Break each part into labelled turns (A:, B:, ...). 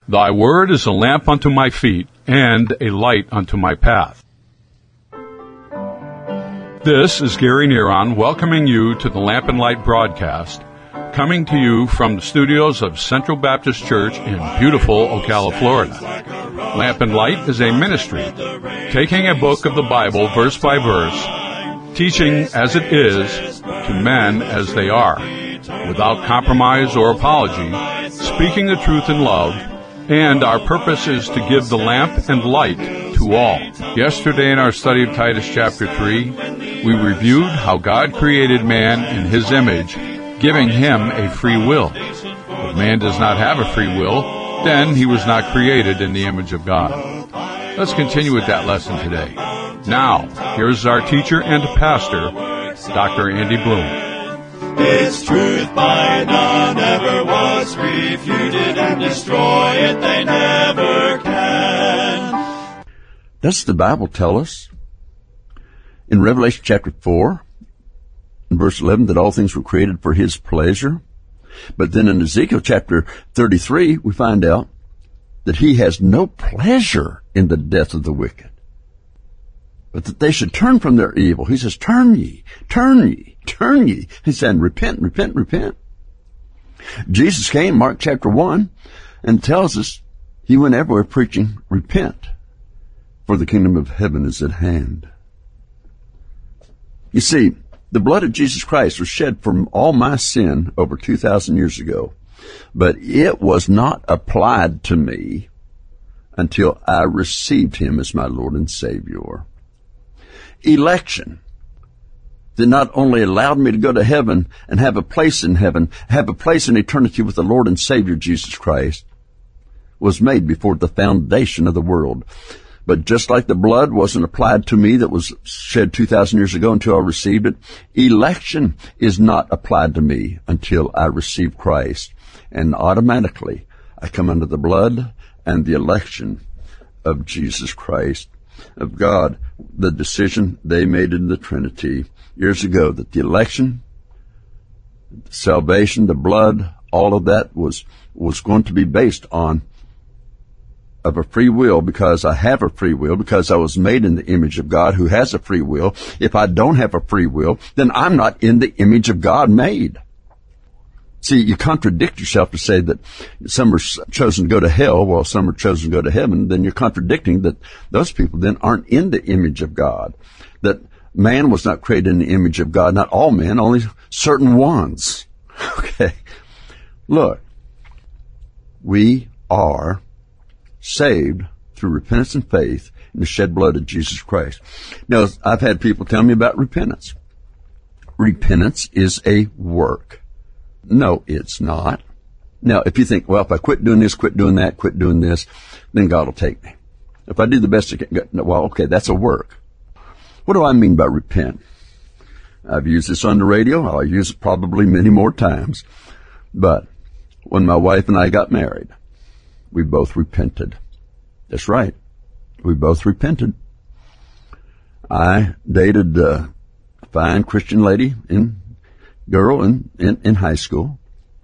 A: Thy word is a lamp unto my feet, and a light unto my path. This is Gary Neron welcoming you to the Lamp and Light broadcast, coming to you from the studios of Central Baptist Church in beautiful Ocala, Florida. Lamp and Light is a ministry, taking a book of the Bible verse by verse, teaching as it is to men as they are, without compromise or apology, speaking the truth in love, and our purpose is to give the lamp and light to all. Yesterday in our study of Titus chapter 3, we reviewed how God created man in His image, giving him a free will. If man does not have a free will, then he was not created in the image of God. Let's continue with that lesson today. Now, here's our teacher and pastor, Dr. Andy Bloom.
B: Its truth by none ever was refuted, and destroy it they never can.
C: Does the Bible tell us in Revelation chapter 4, in verse 11, that all things were created for His pleasure? But then in Ezekiel chapter 33, we find out that He has no pleasure in the death of the wicked, but that they should turn from their evil. He says, turn ye, turn ye, turn ye. He said, repent, repent, repent. Jesus came, Mark chapter 1, and tells us He went everywhere preaching, repent, for the kingdom of heaven is at hand. You see, the blood of Jesus Christ was shed for all my sin over 2,000 years ago, but it was not applied to me until I received Him as my Lord and Savior. Election that not only allowed me to go to heaven and have a place in heaven, have a place in eternity with the Lord and Savior Jesus Christ, was made before the foundation of the world. But just like the blood wasn't applied to me that was shed 2,000 years ago until I received it, election is not applied to me until I receive Christ. And automatically, I come under the blood and the election of Jesus Christ, of God. The decision they made in the Trinity years ago, that the election, salvation, the blood, all of that was going to be based on of a free will, because I have a free will, because I was made in the image of God who has a free will. If I don't have a free will, then I'm not in the image of God made. See, you contradict yourself to say that some are chosen to go to hell while some are chosen to go to heaven. Then you're contradicting that those people then aren't in the image of God. That man was not created in the image of God. Not all men, only certain ones. Okay. Look, we are saved through repentance and faith in the shed blood of Jesus Christ. Now, I've had people tell me about repentance. Repentance is a work. No, it's not. Now, if you think, well, if I quit doing this, quit doing that, quit doing this, then God will take me. If I do the best I can, well, okay, that's a work. What do I mean by repent? I've used this on the radio. I'll use it probably many more times. But when my wife and I got married, we both repented. That's right. We both repented. I dated a fine Christian girl in high school.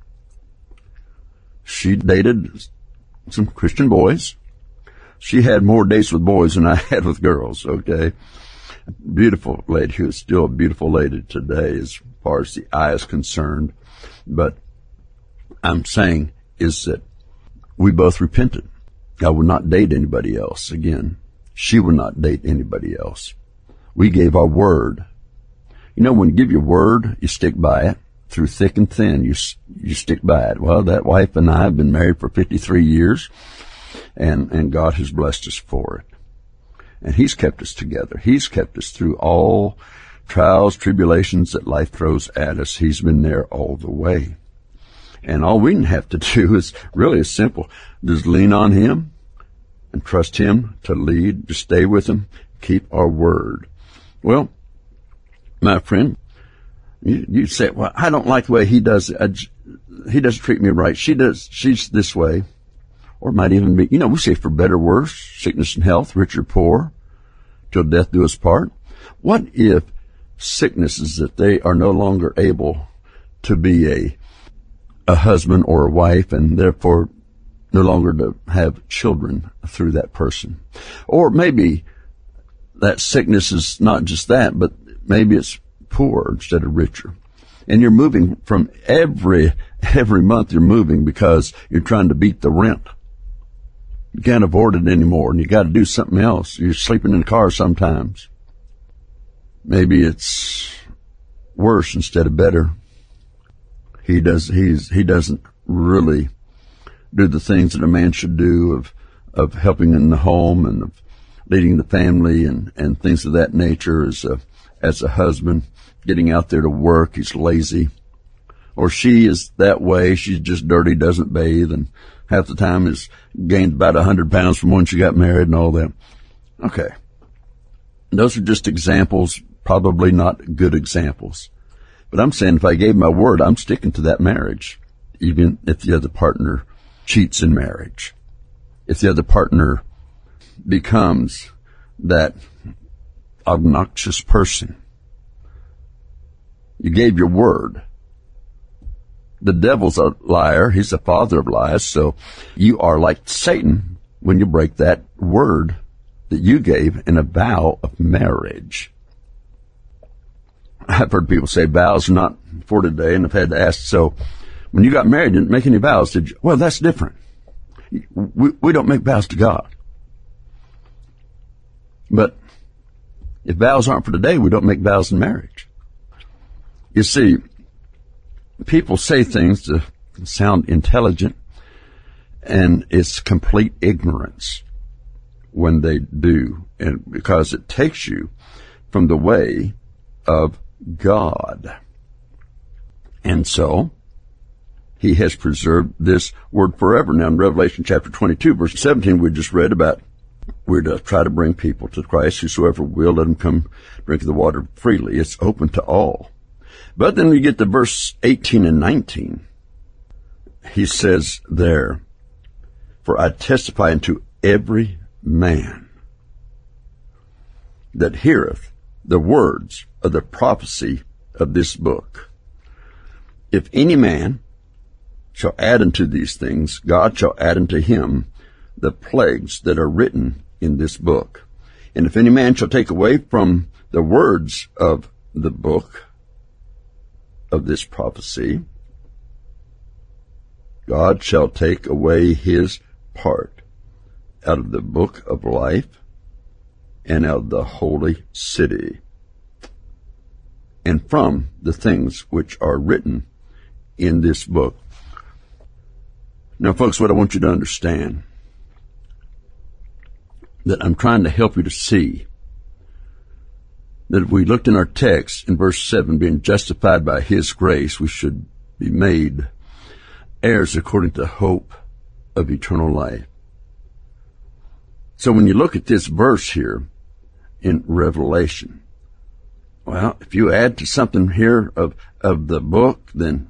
C: She dated some Christian boys. She had more dates with boys than I had with girls, okay? Beautiful lady who is still a beautiful lady today as far as the eye is concerned. But I'm saying is that we both repented. I would not date anybody else again. She would not date anybody else. We gave our word. You know, when you give your word, you stick by it. Through thick and thin, you stick by it. Well, that wife and I have been married for 53 years, and God has blessed us for it. And He's kept us together. He's kept us through all trials, tribulations that life throws at us. He's been there all the way. And all we have to do is really is simple. Just lean on Him and trust Him to lead, to stay with Him, keep our word. Well, my friend, you say, well, I don't like the way he does it. He doesn't treat me right. She's this way. Or it might even be, we say for better or worse, sickness and health, rich or poor, till death do us part. What if sickness is that they are no longer able to be a husband or a wife, and therefore no longer to have children through that person. Or maybe that sickness is not just that, but maybe it's poor instead of richer. And you're moving from every month you're moving because you're trying to beat the rent. You can't afford it anymore and you got to do something else. You're sleeping in the car sometimes. Maybe it's worse instead of better. He doesn't really do the things that a man should do of helping in the home and of leading the family and things of that nature as a husband, getting out there to work. He's lazy. Or she is that way. She's just dirty, doesn't bathe, and half the time has gained about 100 pounds from when she got married and all that. Okay. Those are just examples, probably not good examples. But I'm saying if I gave my word, I'm sticking to that marriage, even if the other partner cheats in marriage. If the other partner becomes that obnoxious person. You gave your word. The devil's a liar. He's the father of lies. So you are like Satan when you break that word that you gave in a vow of marriage. I've heard people say vows are not for today, and I've had to ask, so when you got married, didn't make any vows, did you? Well, that's different. We don't make vows to God. But if vows aren't for today, we don't make vows in marriage. You see, people say things to sound intelligent, and it's complete ignorance when they do, and because it takes you from the way of God. And so, he has preserved this word forever. Now, in Revelation chapter 22, verse 17, we just read about we're to try to bring people to Christ. Whosoever will, let them come drink of the water freely. It's open to all. But then we get to verse 18 and 19. He says there, for I testify unto every man that heareth the words of the prophecy of this book. If any man shall add unto these things, God shall add unto him the plagues that are written in this book. And if any man shall take away from the words of the book of this prophecy, God shall take away his part out of the book of life and out of the holy city, and from the things which are written in this book. Now, folks, what I want you to understand, that I'm trying to help you to see, that if we looked in our text in verse 7, being justified by his grace, we should be made heirs according to hope of eternal life. So when you look at this verse here in Revelation, well, if you add to something here of the book, then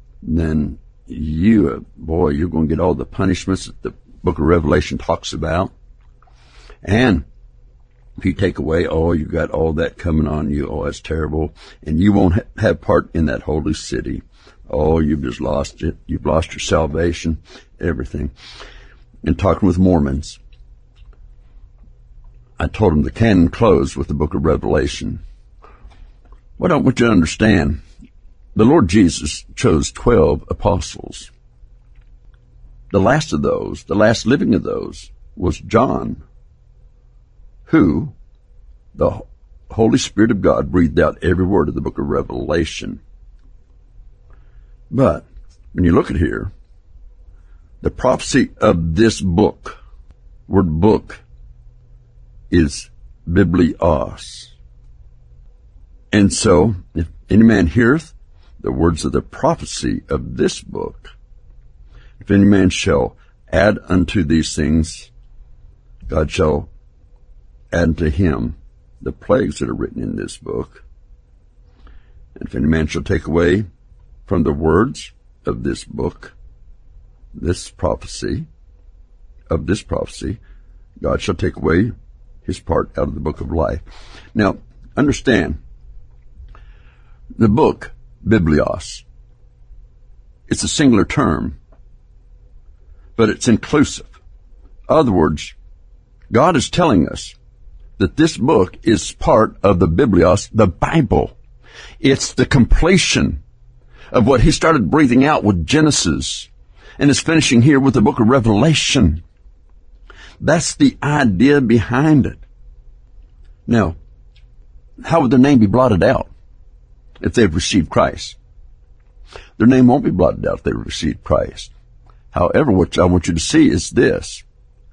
C: you're going to get all the punishments that the book of Revelation talks about. And if you take away, you got all that coming on you. That's terrible. And you won't have part in that holy city. You've just lost it. You've lost your salvation, everything. And talking with Mormons, I told them the canon closed with the book of Revelation. What I want you to understand, the Lord Jesus chose 12 apostles. The last of those, the last living of those, was John, who the Holy Spirit of God breathed out every word of the book of Revelation. But when you look at here, the prophecy of this book, word book, is biblios. And so, if any man heareth the words of the prophecy of this book, if any man shall add unto these things, God shall add unto him the plagues that are written in this book. And if any man shall take away from the words of this book, this prophecy, God shall take away his part out of the book of life. Now, understand, the book, biblios, it's a singular term. but it's inclusive. In other words, God is telling us that this book is part of the Biblios, the Bible. It's the completion of what he started breathing out with Genesis and is finishing here with the book of Revelation. That's the idea behind it. Now, how would their name be blotted out if they've received Christ? Their name won't be blotted out if they've received Christ. However, what I want you to see is this.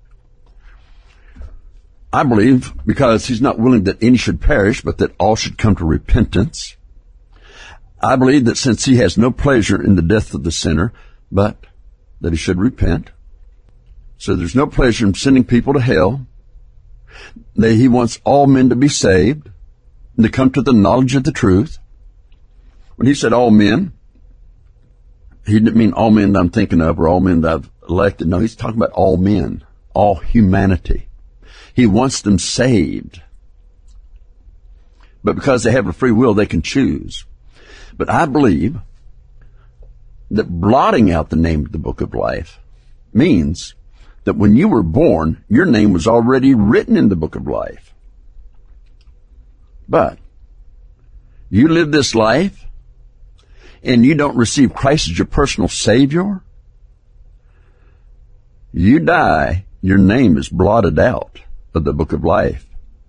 C: I believe, because he's not willing that any should perish, but that all should come to repentance, I believe that since he has no pleasure in the death of the sinner, but that he should repent, so there's no pleasure in sending people to hell, that he wants all men to be saved and to come to the knowledge of the truth. When he said all men, he didn't mean all men that I'm thinking of or all men that I've elected. No, he's talking about all men, all humanity. He wants them saved. But because they have a free will, they can choose. But I believe that blotting out the name of the book of life means that when you were born, your name was already written in the book of life. But you live this life and you don't receive Christ as your personal Savior, you die, your name is blotted out of the book of life.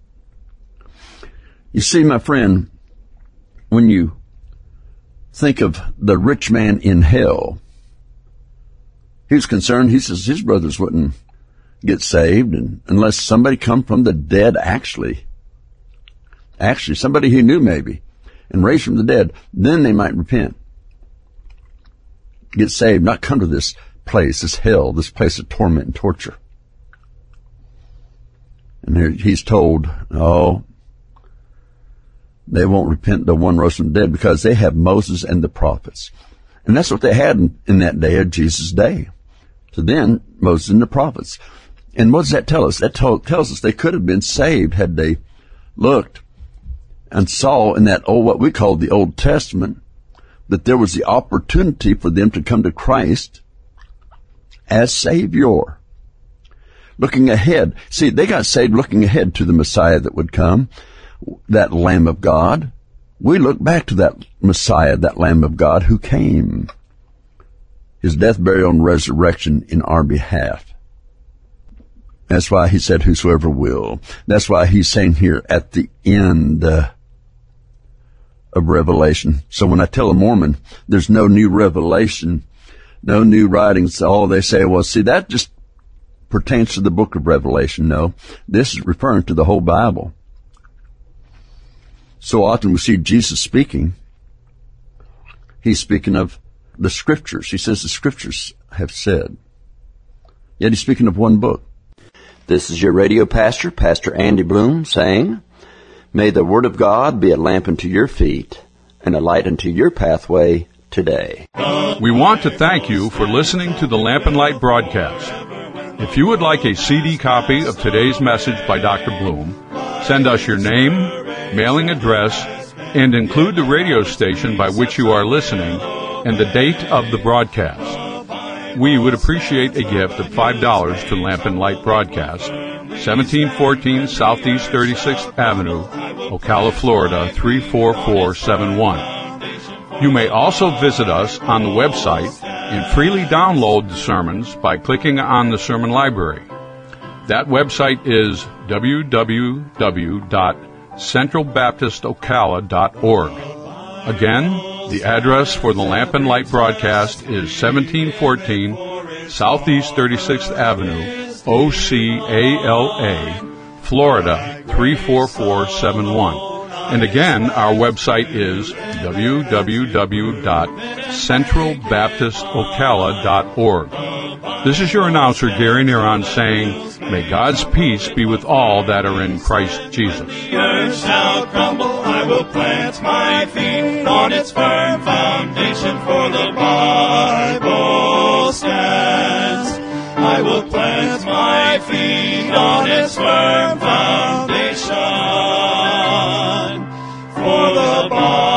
C: You see, my friend, when you think of the rich man in hell, he was concerned, he says his brothers wouldn't get saved unless somebody come from the dead actually, somebody he knew maybe, and raised from the dead, then they might repent. Get saved, not come to this place, this hell, this place of torment and torture. And here he's told, oh, they won't repent till one rose from the dead because they have Moses and the prophets. And that's what they had in that day of Jesus' day. So then, Moses and the prophets. And what does that tell us? That tells us they could have been saved had they looked and saw in that old, what we call the Old Testament, that there was the opportunity for them to come to Christ as Savior. Looking ahead. See, they got saved looking ahead to the Messiah that would come, that Lamb of God. We look back to that Messiah, that Lamb of God who came. His death, burial, and resurrection in our behalf. That's why he said, whosoever will. That's why he's saying here at the end of Revelation. So when I tell a Mormon there's no new revelation, no new writings, all they say, well, see, that just pertains to the book of Revelation. No, this is referring to the whole Bible. So often we see Jesus speaking. He's speaking of the Scriptures. He says the Scriptures have said. Yet he's speaking of one book. This is your radio pastor, Pastor Andy Bloom, saying, may the Word of God be a lamp unto your feet and a light unto your pathway today.
A: We want to thank you for listening to the Lamp and Light broadcast. If you would like a CD copy of today's message by Dr. Bloom, send us your name, mailing address, and include the radio station by which you are listening and the date of the broadcast. We would appreciate a gift of $5 to Lamp and Light Broadcast, 1714 Southeast 36th Avenue, Ocala, Florida, 34471. You may also visit us on the website and freely download the sermons by clicking on the sermon library. That website is www.centralbaptistocala.org. Again, the address for the Lamp and Light broadcast is 1714 Southeast 36th Avenue, Ocala, Florida, 34471. And again, our website is www.centralbaptistocala.org. This is your announcer, Gary Neron, saying, may God's peace be with all that are in Christ Jesus.
B: The earth shall crumble, I will plant my feet on its firm foundation, for the Bible stands. I will plant my feet on its firm foundation, for the Bible